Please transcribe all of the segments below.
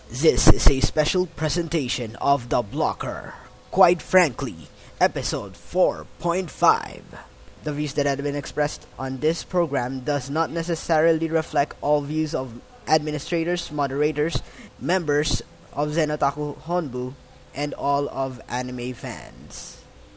This is a special presentation of The Blocker. Quite frankly, episode 4.5. The views that have been expressed on this program does not necessarily reflect all views of administrators, moderators, members of Zenotaku Honbu, and all of anime fans.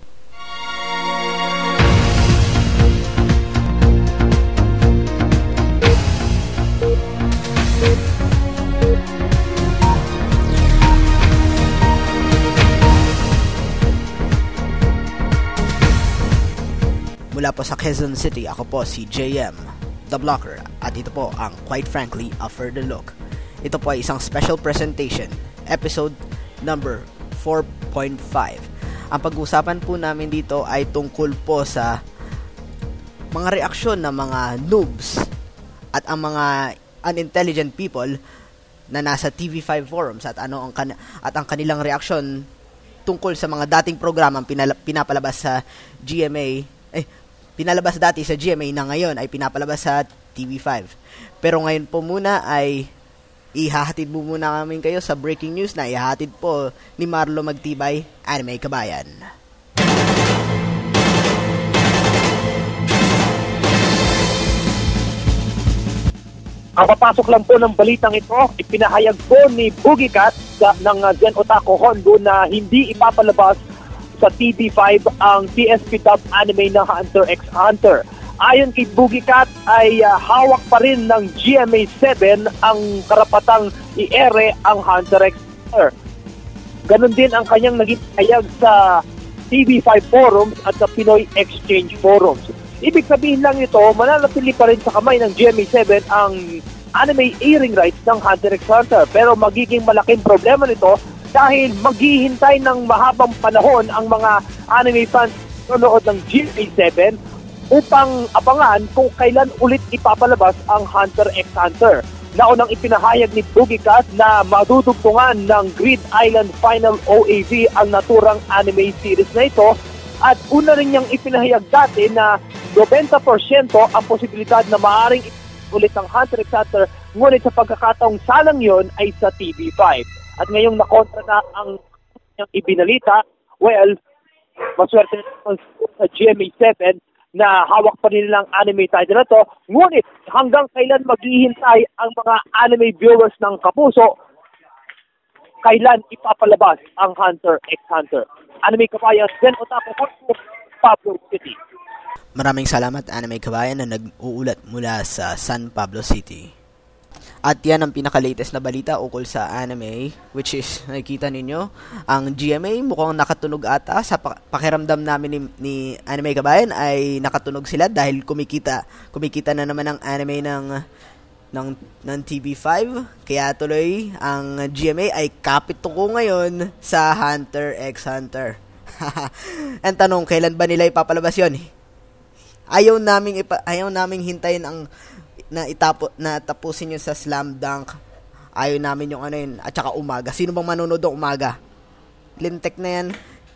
Mula po sa Quezon City, ako po si JM, The Blocker, at ito po ang Quite Frankly, A Further Look. Ito po ay isang special presentation, episode number 4.5. Ang pag-uusapan po namin dito ay tungkol po sa mga reaksyon ng mga noobs at ang mga unintelligent people na nasa TV5 forums at ang kanilang reaksyon tungkol sa mga dating programang pinapalabas sa pinalabas dati sa GMA na ngayon ay pinapalabas sa TV5. Pero ngayon po muna ay ihahatid mo muna namin kayo sa breaking news na ihahatid po ni Marlo Magtibay, Anime Kabayan. Ang papasok lang po ng balitang ito, ipinahayag po ni Bugikat ng Zenotaku Honbu na hindi ipapalabas sa TV5 ang TSP dub anime ng Hunter x Hunter. Ayon kay Bugikat ay hawak pa rin ng GMA7 ang karapatang i-ere ang Hunter x Hunter. Ganon din ang kanyang naging pahayag sa TV5 forums at sa Pinoy Exchange forums. Ibig sabihin lang ito, mananatili pa rin sa kamay ng GMA7 ang anime airing rights ng Hunter x Hunter. Pero magiging malaking problema nito dahil maghihintay ng mahabang panahon ang mga anime fans nanonood ng GMA7 upang abangan kung kailan ulit ipapalabas ang Hunter x Hunter. Naunang ipinahayag ni Bugikat na madudugtungan ng Grid Island Final OAV ang naturang anime series na ito at una rin niyang ipinahayag dati na 90% ang posibilidad na maaaring ulit ang Hunter x Hunter, ngunit sa pagkakataong salang yon ay sa TV5. At ngayong nakontra na ang ibinalita, well, maswerte sa GMA7 na hawak pa rin nilang anime title na to, ngunit hanggang kailan maghihintay ang mga anime viewers ng Kapuso, kailan ipapalabas ang Hunter x Hunter. Anime Kabayan, Zenotaku Honbu, Pablo City. Maraming salamat, Anime Kabayan, na nag-uulat mula sa San Pablo City. At yan ang pinaka-latest na balita ukol sa anime, which is, nakikita ninyo, ang GMA mukhang nakatunog ata. Sa pakiramdam namin ni Anime Kabayan ay nakatunog sila dahil kumikita na naman ang anime ng TV5. Kaya tuloy, ang GMA ay kapit ko ngayon sa Hunter x Hunter. Ang tanong, kailan ba nila ipapalabas yun? Ayaw naming hintayin ang na tapusin yun sa Slam Dunk. Ayaw namin yung at saka umaga. Sino bang manonood ng umaga? Lintek na yan.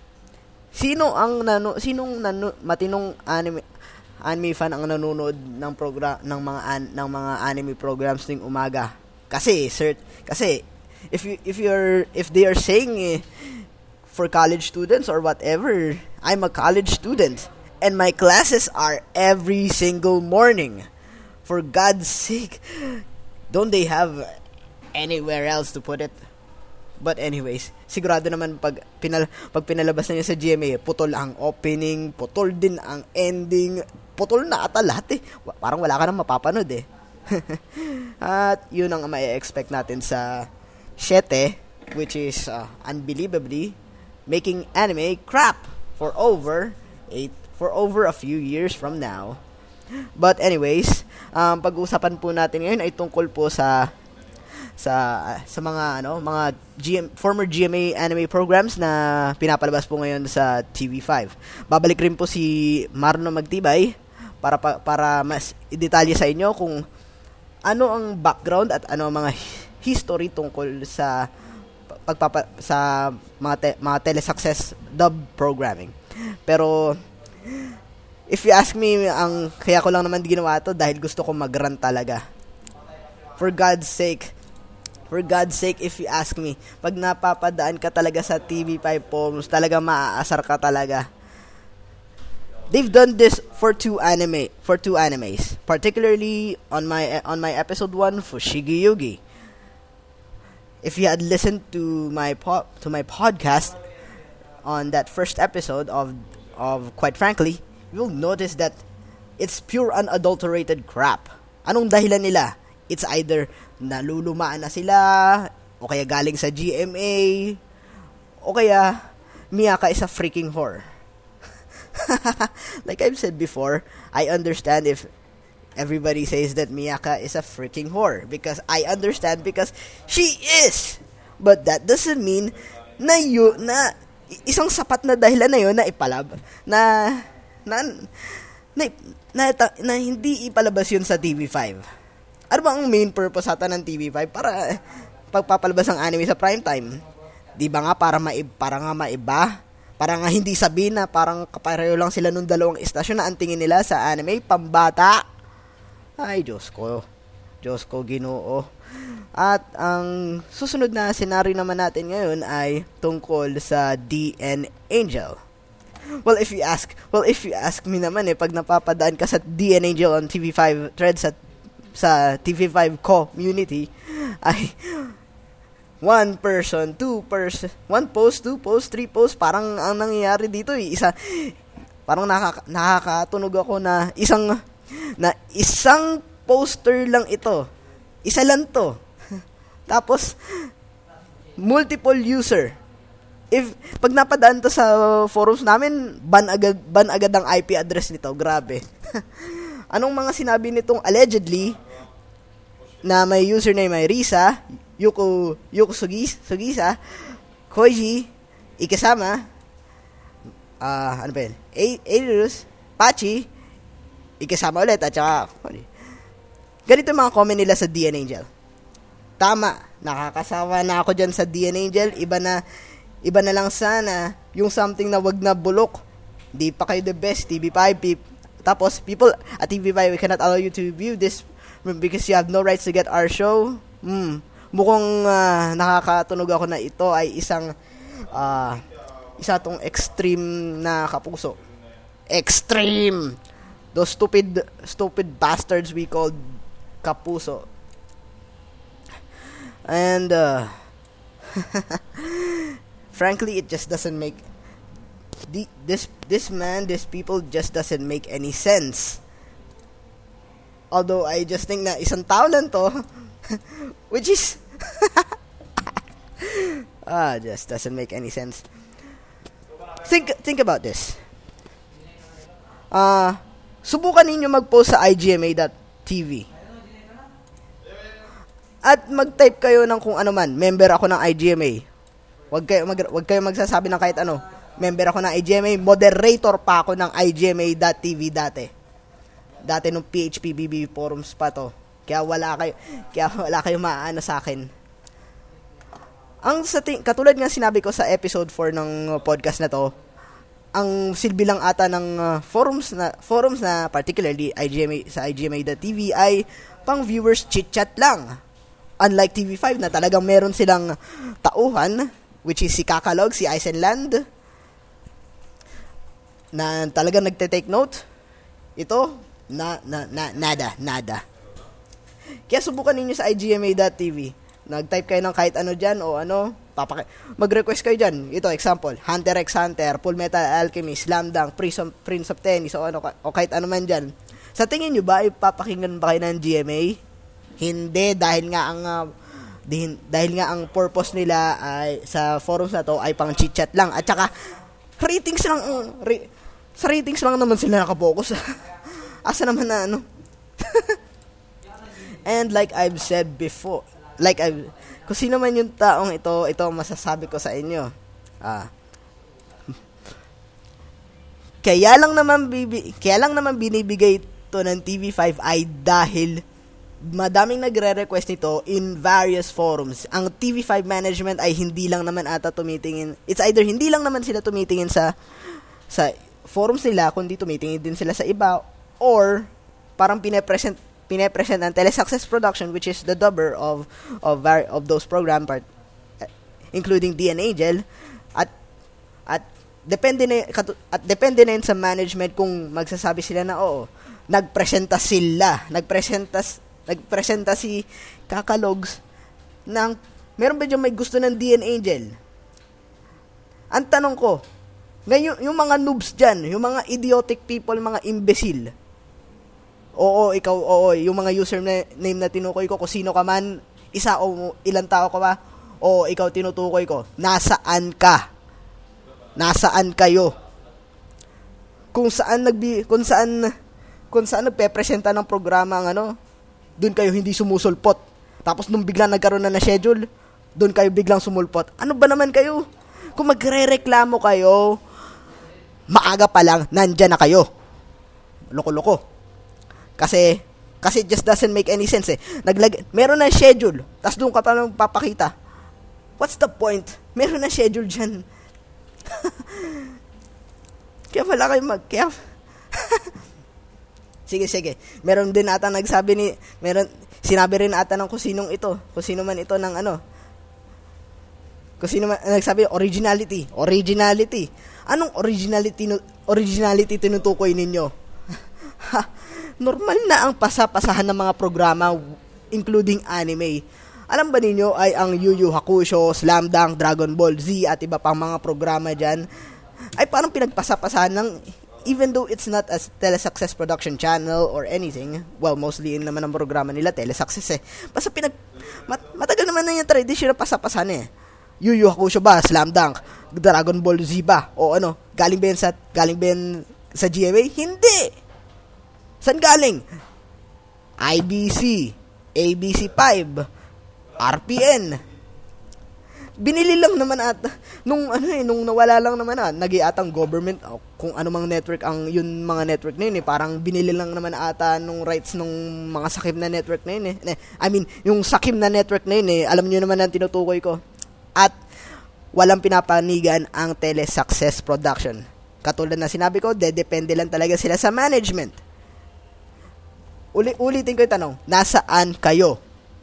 Sinong matinong anime fan ang nanonood ng mga anime programs ng umaga? Kasi if they are saying for college students or whatever, I'm a college student and my classes are every single morning. For God's sake, don't they have anywhere else to put it? But anyways, sigurado naman pag pinalabas na yun sa GMA, putol ang opening, putol din ang ending, putol na ata lahat Parang wala ka nang mapapanood At yun ang ma-expect natin sa 7, which is unbelievably making anime crap for over a few years from now. But anyways, pag-uusapan po natin ngayon ay tungkol po sa mga former GMA anime programs na pinapalabas po ngayon sa TV5. Babalik rin po si Marlo Magtibay para mas i-detalye sa inyo kung ano ang background at ano ang mga history tungkol sa mga telesuccess dub programming. Pero if you ask me, kaya ko lang naman ginawa to dahil gusto ko mag-rant talaga. For God's sake, For God's sake, if you ask me, pag napapadaan ka talaga sa TV5 forums, talaga maaasar ka talaga. They've done this for two animes, particularly on my episode 1 Fushigi Yugi. If you had listened to my podcast on that first episode of Quite Frankly, you'll notice that it's pure unadulterated crap. Anong dahilan nila? It's either nalulumaan na sila, o kaya galing sa GMA, o kaya Miyaka is a freaking whore. Like I've said before, I understand if everybody says that Miyaka is a freaking whore, because I understand because she is. But that doesn't mean na isang sapat na dahilan na yun na ipalab na hindi ipalabas yun sa TV5. Ano ba ang main purpose ata ng TV5 para pagpapalabas ng anime sa primetime? Di ba nga para nga maiba? Para nga hindi sabihin na parang kapareho lang sila nung dalawang istasyon na ang tingin nila sa anime, pambata. Ay, Diyos ko, Ginoo. At ang susunod na senaryo naman natin ngayon ay tungkol sa DN Angel. Well, if you ask me naman pag napapadaan ka sa DN Angel on TV5 threads sa TV5 community, ay 1 person, 2 person, 1 post, 2 post, 3 post, parang ang nangyayari dito parang nakakatunog ako na isang poster lang ito. Isa lang to. Tapos multiple user. Pag napadaan to sa forums namin, ban agad ang IP address nito. Grabe. Anong mga sinabi nitong allegedly na may username ay Risa, Yuko Sugisa, Koji, Ikasama, ano ba yun? Airus, Pachi, Ikasama ulit, at saka, ganito yung mga comment nila sa DN Angel. Tama, nakakasawa na ako dyan sa DN Angel, iba na lang sana yung something na wag na bulok. Di pa kayo the best, TV5, tapos people at TV5, we cannot allow you to view this because you have no rights to get our show. Mukhang nakakatunog ako na ito ay isa tong extreme na kapuso. Extreme! Those stupid bastards we called kapuso. And frankly, it just doesn't make these people just doesn't make any sense. Although I just think na isang tao lang to, which is just doesn't make any sense. Think about this. Subukan ninyo mag-post sa igma.tv. At mag-type kayo ng kung ano man, member ako ng IGMA. Wag kayo magsasabi ng kahit ano. Member ako ng IGMA, moderator pa ako ng igma.tv dati. Dati nung PHPBB forums pa to. Kaya wala kayo maaano sa akin. Katulad nga sinabi ko sa episode 4 ng podcast na to, ang silbi lang ata ng forums na particularly sa igma.tv ay pang viewers chit-chat lang. Unlike TV5 na talagang meron silang tauhan, which is si Kakalog, si Isenland, na talagang nagte-take note. Ito, nada. Kaya subukan ninyo sa igma.tv. Nag-type kayo ng kahit ano dyan o ano, mag-request kayo dyan. Ito, example, Hunter x Hunter, Full Metal Alchemist, Slam Dunk, Prince of Tennis, o kahit ano man dyan. Sa tingin nyo ba, ipapakinggan ba kayo ng GMA? Hindi, dahil nga ang purpose nila ay sa forums na to ay pang chit-chat lang. At saka, sa ratings lang naman sila nakapokus. Asa naman na ano? And like I've said before, kung sino man yung taong ito masasabi ko sa inyo. Kaya lang naman binibigay to ng TV5 ay dahil madaming nagre-request nito in various forums. Ang TV5 management ay hindi lang naman ata tumitingin. It's either hindi lang naman sila tumitingin sa forums nila, kundi tumitingin din sila sa iba, or parang pine-present ng Telesuccess Production, which is the dubber of those program part, including DN Angel, at depende na yun sa management kung magsasabi sila na oo, nagpresenta si Kakalogs ng meron ba dyan may gusto ng DN Angel? Ang tanong ko, ngayon, yung mga noobs dyan, yung mga idiotic people, mga imbecile, yung mga username na tinukoy ko, kung sino ka man, isa o ilang tao ka ba, o ikaw tinutukoy ko, nasaan ka? Nasaan kayo? Kung saan nagpe-presenta ng programa ang doon kayo hindi sumusulpot. Tapos nung biglang nagkaroon na schedule, doon kayo biglang sumulpot. Ano ba naman kayo? Kung magrereklamo kayo, maaga pa lang, nandyan na kayo. Loko-loko. Kasi it just doesn't make any sense eh. Meron na schedule, tapos doon ka pa lang papakita. What's the point? Meron na schedule dyan. Kaya wala kayo Sige. Meron din ata sinabi rin ata ng kung sino man ito ng kung sino man nagsabi, originality. Anong originality tinutukoy ninyo? Normal na ang pasapasahan ng mga programa, including anime. Alam ba ninyo ay ang Yu Yu Hakusho, Slam Dunk, Dragon Ball Z at iba pang mga programa dyan ay parang pinagpasapasahan ng, even though it's not a Telesuccess production channel or anything, well, mostly naman ang programa nila Telesuccess eh. Basta matagal naman na yung tradition na pasapasahan eh. Yu Yu Hakusho ba? Slam Dunk? Dragon Ball Z ba? O galing ba yan sa GMA? Hindi! San galing? IBC, ABC5, RPN. Binili lang naman nung nawala lang naman nag-iatang government kung ano mang network yun mga network na yun eh, parang binili lang naman ata nung rights nung mga sakim na network na yun eh. I mean, yung sakim na network na yun eh, alam niyo naman ang tinutukoy ko. At walang pinapanigan ang Telesuccess Production. Katulad na sinabi ko, depende lang talaga sila sa management. Ulitin ko yung tanong, nasaan kayo?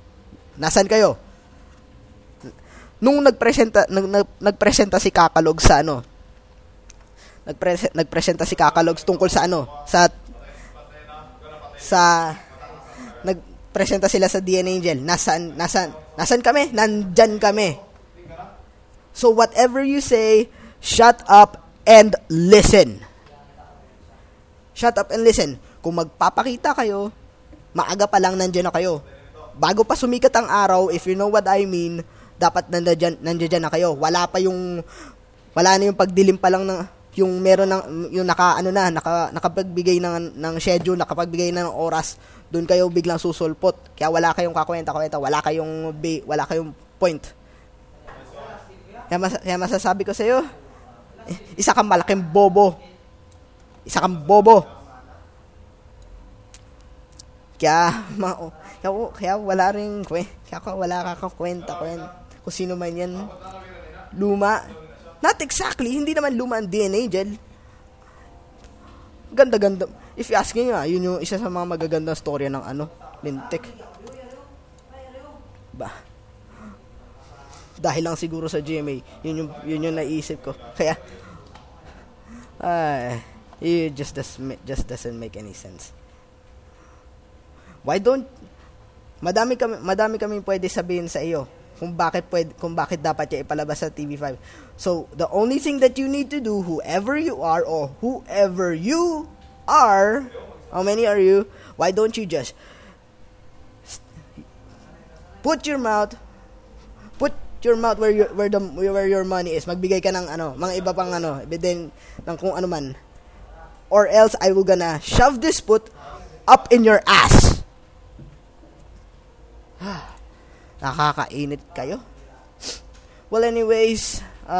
Nung nagpresenta si Kakalogs sa nagpresenta si Kakalogs tungkol sa nagpresenta sila sa DN Angel. Nasaan kami? Nandyan kami. So whatever you say, shut up and listen. Shut up and listen. Kung magpapakita kayo, maaga pa lang nandyan na kayo. Bago pa sumikat ang araw, if you know what I mean, dapat nandiyan na kayo. Wala na yung pagdilim pa lang ng yung meron yung nakapagbigay ng schedule, nakapagbigay ng oras, doon kayo biglang susulpot. Kaya wala kayong kakwenta, wala kayong point. Kaya masasabi ko sa iyo, isa kang malaking bobo. Kaya wala ka kwenta kung sino man yan. Luma. Not exactly, hindi naman luma ang DN Angel. Ganda. If you ask me yun yung isa sa mga magagandang storya ng Lintik. Dahil lang siguro sa GMA, yun yung naisip ko. Kaya it just doesn't make any sense. Madami kami pwede sabihin sa iyo kung bakit dapat niya ipalabas sa TV5. So, the only thing that you need to do, whoever you are, how many are you? Why don't you just put your mouth where your money is. Magbigay ka ng mga iba pang ebident ng kung ano man. Or else I will gonna shove this foot up in your ass. Nakakainit kayo. Well, anyways,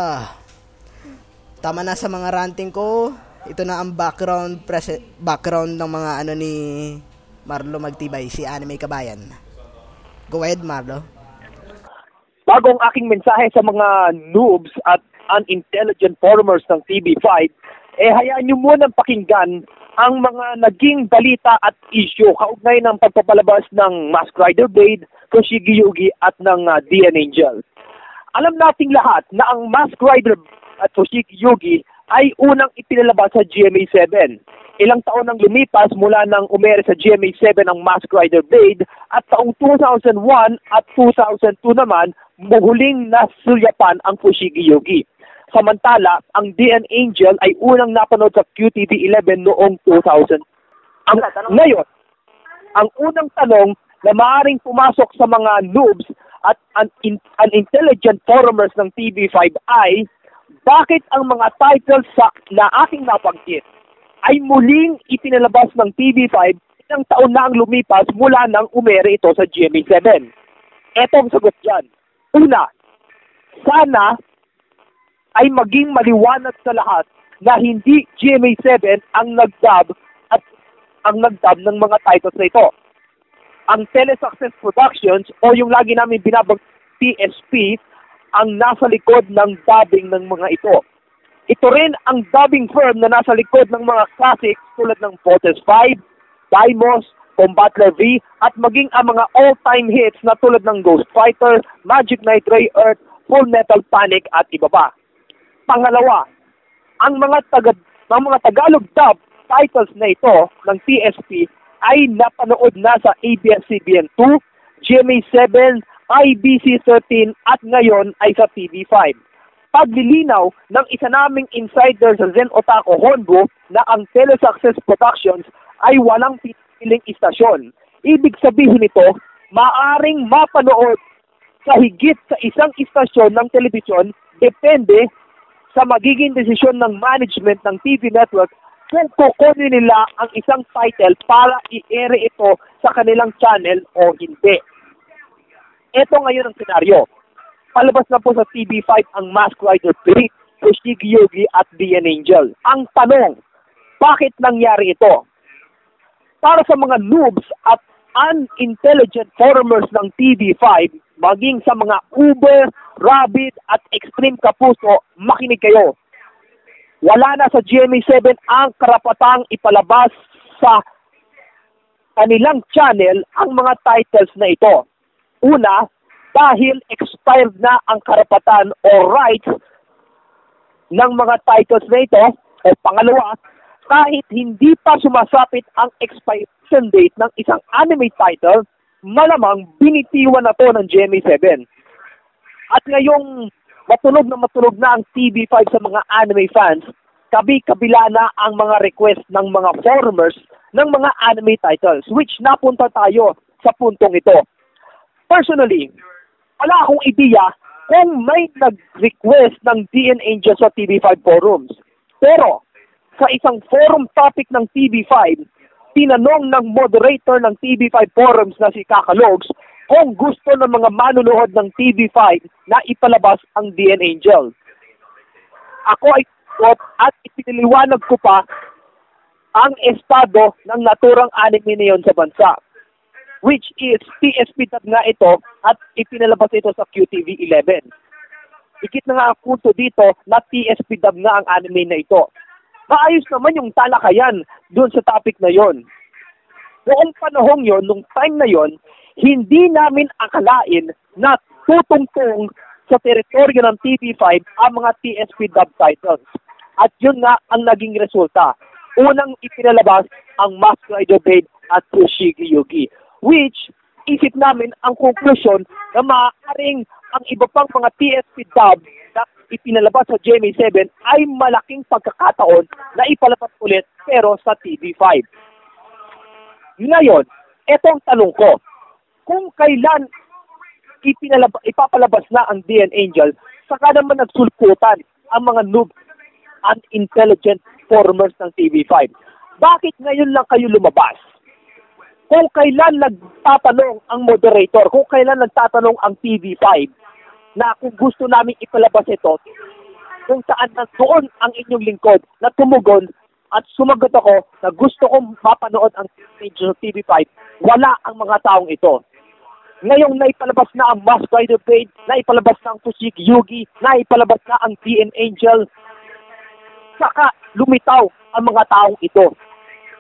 tama na sa mga ranting ko. Ito na ang background ng mga ni Marlo Magtibay, si Anime Kabayan. Go ahead, Marlo. Bagong aking mensahe sa mga noobs at unintelligent formers ng TV5, hayaan nyo munang pakinggan ang mga naging balita at issue kaugnay ng pagpapalabas ng Mask Rider Blade, Toshigi Yugi at ng DN Angel. Alam nating lahat na ang Mask Rider at Toshigi Yugi ay unang ipinalabas sa GMA7. Ilang taon nang lumipas mula nang umere sa GMA7 ang Mask Rider Blade at taong 2001 at 2002 naman muhuling nasulyapan ang Toshigi Yugi. Samantala, ang DN Angel ay unang napanood sa QTV11 noong 2000. Ngayon, ang unang tanong na maaaring pumasok sa mga noobs at unintelligent forumers ng TV5 ay, bakit ang mga titles na aking nabanggit ay muling ipinalabas ng TV5 ilang taon na ang lumipas mula nang umere ito sa GMA7? Eto ang sagot dyan. Una, sana ay maging maliwanag sa lahat na hindi GMA7 ang nag-dub ng mga titles na ito. Ang Telesuccess Productions o yung lagi namin binabag TSP ang nasa likod ng dubbing ng mga ito. Ito rin ang dubbing firm na nasa likod ng mga classics tulad ng Fortress 5, Daimos, Combattler V at maging ang mga all-time hits na tulad ng Ghost Fighter, Magic Knight Ray Earth, Full Metal Panic at iba pa. Pangalawa, ang mga Tagalog dub titles na ito ng TSP ay napanood na sa ABS-CBN 2, GMA7, IBC13 at ngayon ay sa TV5. Paglilinaw ng isa naming insider sa Zen Otaku Honbu na ang Telesuccess Productions ay walang piling istasyon. Ibig sabihin nito, maaring mapanood sa higit sa isang istasyon ng telebisyon depende sa magiging desisyon ng management ng TV network kung kukunin nila ang isang title para i-air ito sa kanilang channel o hindi. Ito ngayon ang senaryo. Palabas na po sa TV5 ang Mask Rider Blade, Toshigi Yugi at DN Angel. Ang tanong, bakit nangyari ito? Para sa mga noobs at unintelligent forumers ng TV5, maging sa mga Uber, Rabbit at Extreme Kapuso, makinig kayo. Wala na sa GMA7 ang karapatang ipalabas sa kanilang channel ang mga titles na ito. Una, dahil expired na ang karapatan o rights ng mga titles na ito. O pangalawa, kahit hindi pa sumasapit ang expiration date ng isang anime title, malamang binitiwan na to ng GMA7. At ngayong matulog na ang TV5 sa mga anime fans, kabila na ang mga request ng mga forumers ng mga anime titles, which napunta tayo sa puntong ito. Personally, wala akong ideya kung may nag-request ng DN Angel sa TV5 forums. Pero, sa isang forum topic ng TV5, tinanong ng moderator ng TV5 forums na si Kakalogs kung gusto ng mga manunood ng TV5 na ipalabas ang DN Angel. Ako ay at ipiniliwanag ko pa ang estado ng naturang anime na yon sa bansa, which is TSP dub nga ito at ipinalabas ito sa QTV11. Ikit na nga ang punto dito na TSP dub nga ang anime na ito. Maayos naman yung talakayan doon sa topic na yon. Noong panahong yon, nung time na yon, hindi namin akalain na tutungtong sa teritoryo ng TV5 ang mga TSP dub titles. At yun nga ang naging resulta. Unang ipinalabas ang Mask Rider Blade at Toshigi Yugi, which isip namin ang conclusion na maaaring ang iba pang mga TSP dub na ipinalabas sa GMA7 ay malaking pagkakataon na ipalabas ulit pero sa TV5. Ngayon, etong tanong ko, kung kailan ipapalabas na ang DN Angel, saka naman nagsulputan ang mga noob and intelligent forumers ng TV5. Bakit ngayon lang kayo lumabas? Kung kailan nagtatanong ang moderator, kung kailan nagtatanong ang TV5 na kung gusto namin ipalabas ito, kung saan na doon ang inyong lingkod na tumugon at sumagot ako na gusto kong mapanood ang TV5, wala ang mga taong ito. Ngayong naipalabas na ang Mask Rider Blade, naipalabas na ang Toshigi Yugi, naipalabas na ang DN Angel, saka lumitaw ang mga taong ito.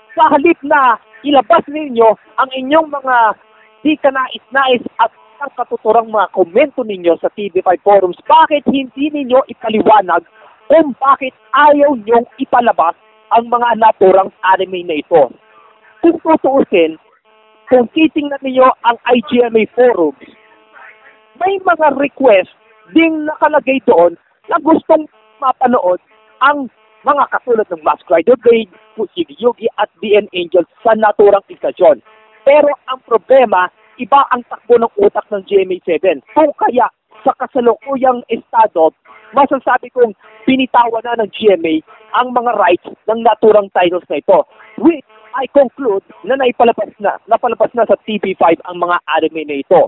Sa halip na ilabas ninyo ang inyong mga di kanais-nais at ang katuturang mga komento ninyo sa TV5 forums, bakit hindi ninyo ipaliwanag kung bakit ayaw nyong ipalabas ang mga naturang anime na ito? Kung tutuusin, kung titingnan ninyo ang IGMA forums, may mga request ding nakalagay doon na gustong mapanood ang mga katulad ng Mask Rider Blade, Fushigi Yugi at DN Angel sa naturang istasyon. Pero ang problema, iba ang takbo ng utak ng GMA7. Kung kaya sa kasalukuyang estado, masasabi kong binitawan na ng GMA ang mga rights ng naturang titles na ito. Which I conclude na napalabas na sa TV5 ang mga anime na ito.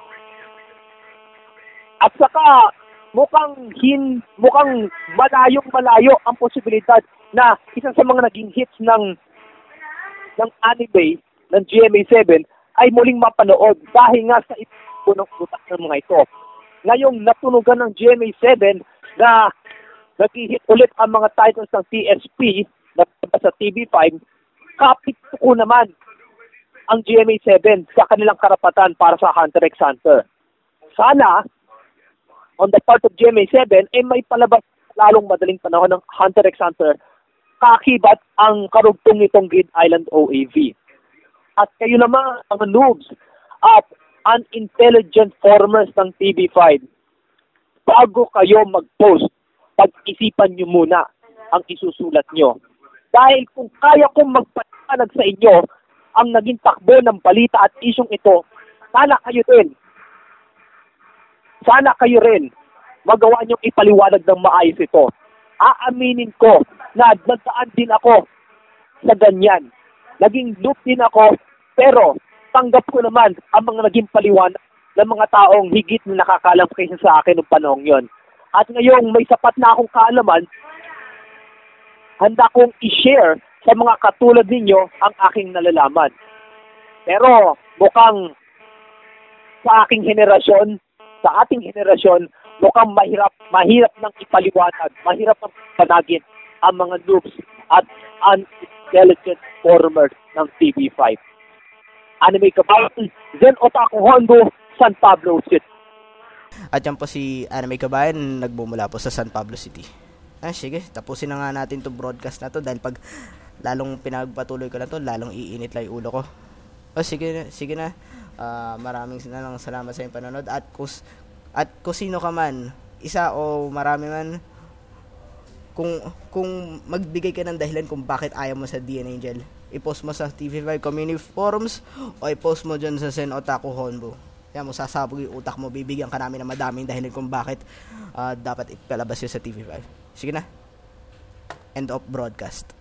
At saka, mukhang malayong-malayo ang posibilidad na isa sa mga naging hits ng anime ng GMA7 ay muling mapanood dahil nga sa ipo ng utak ng mga ito. Ngayong natunugan ng GMA7 na nag-hit ulit ang mga titles ng TSP na sa TV5, kapit ko naman ang GMA7 sa kanilang karapatan para sa Hunter x Hunter. Sana, on the part of GMA7, may palabas lalong madaling panahon ng Hunter x Hunter kakibat ang karugtong nitong Grid Island OAV. At kayo naman, mga noobs at unintelligent formers ng TV5, bago kayo mag-post, pag-isipan nyo muna ang isusulat nyo. Dahil kung kaya kong magpaliwanag sa inyo ang naging takbo ng balita at isyong ito, sana kayo rin magawa niyong ipaliwanag ng maayos ito. Aaminin ko na nagdaan din ako sa ganyan. Naging loop din ako, pero tanggap ko naman ang mga naging paliwanag ng mga taong higit na nakakalam kaysa sa akin ng panahon yon. At ngayong may sapat na akong kaalaman, handa kong i-share sa mga katulad ninyo ang aking nalalaman. Pero mukhang sa ating henerasyon, mukhang mahirap nang ipaliwanag, mahirap nang panagin ang mga noobs at unintelligent formers ng TV5. Anime Kabayan, Zen Otaku Hondo, San Pablo City. At yan po si Anime Kabayan, nagbumula po sa San Pablo City. Sige, tapusin na nga natin itong broadcast na to dahil pag lalong pinagpatuloy ko na to, lalong iinit lang yung ulo ko. Sige na. Maraming salamat sa inyong panonood at kung sino ka man, isa o marami man, kung magbigay ka ng dahilan kung bakit ayaw mo sa DN Angel, i-post mo sa TV5 community forums o i-post mo dyan sa Zen Otaku Honbo. Yan mo, sasabog yung utak mo, bibigyan ka namin ng madaming dahilan kung bakit dapat ipalabas yun sa TV5. Sige na. End of broadcast.